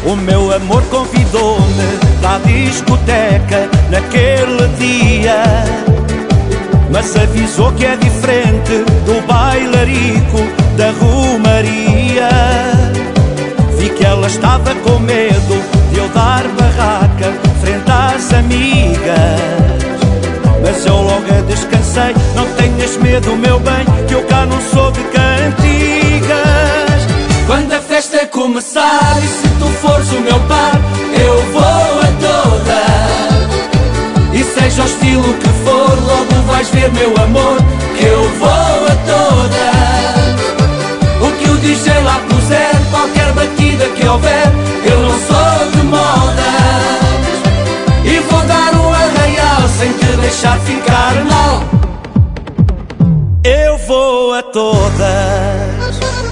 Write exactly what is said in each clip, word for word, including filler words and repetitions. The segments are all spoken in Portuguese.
O meu amor convidou-me para a discoteca naquele dia, mas avisou que é diferente do bailarico da Romaria. Vi que ela estava com medo de eu dar barraca frente às amigas, mas eu logo a descansei. Não tenhas medo, meu bem, que eu cá não sou de cantigas. Quando a festa começar e se tu fores o meu par, eu vou a toda. E seja o estilo que for, logo vais ver, meu amor, que eu vou a toda. O que o D J lá puser, qualquer batida que houver, eu não sou de modas. E vou dar um arraial sem te deixar ficar mal. Eu vou a todas.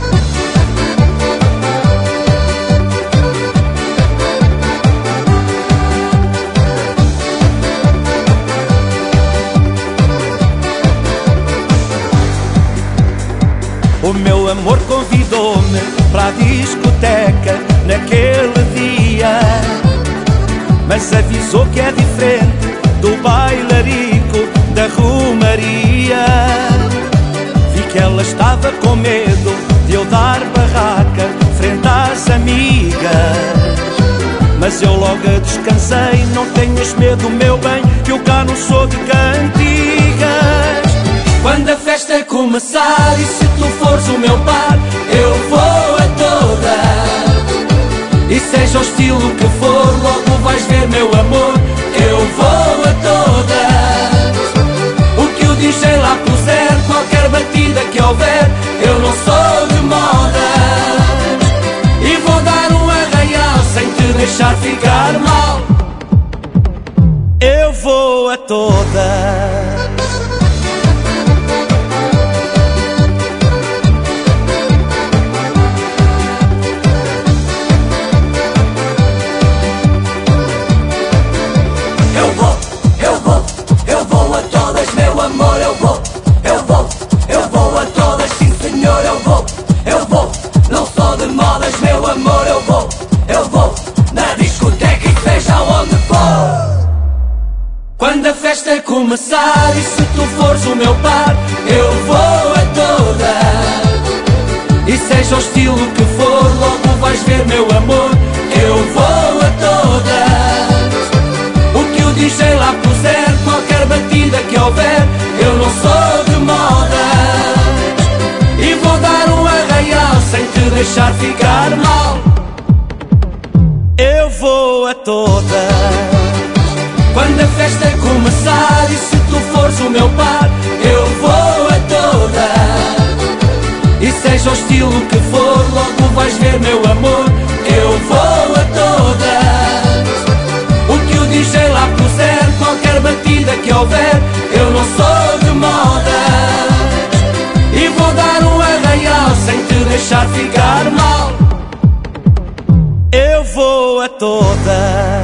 O meu amor convidou-me para a discoteca naquele dia, mas avisou que é diferente do bailarico da Romaria. Vi que ela estava com medo de eu dar barraca frente às amigas, mas eu logo a descansei. Não tenhas medo, meu bem, que eu cá não sou de cantigas. Quando a festa começar e se tu fores o meu par, eu vou a toda. E seja o estilo que for, logo vais ver, meu amor, eu vou a todas. O que o D J lá puser, qualquer batida que houver, eu não sou de modas. E vou dar um arraial sem te deixar ficar mal. Eu vou a todas. Quando a festa começar e se tu fores o meu par, eu vou a toda. E seja o estilo que for, logo vais ver, meu amor, eu vou a todas. O que o D J lá puser, qualquer batida que houver, eu não sou de modas. E vou dar um arraial sem te deixar ficar mal. Eu vou a todas. Quando a festa começar e se tu fores o meu par, eu vou a toda. E seja o estilo que for, logo vais ver, meu amor, eu vou a todas. O que o D J lá puser, qualquer batida que houver, eu não sou de modas. E vou dar um arraial sem te deixar ficar mal. Eu vou a todas.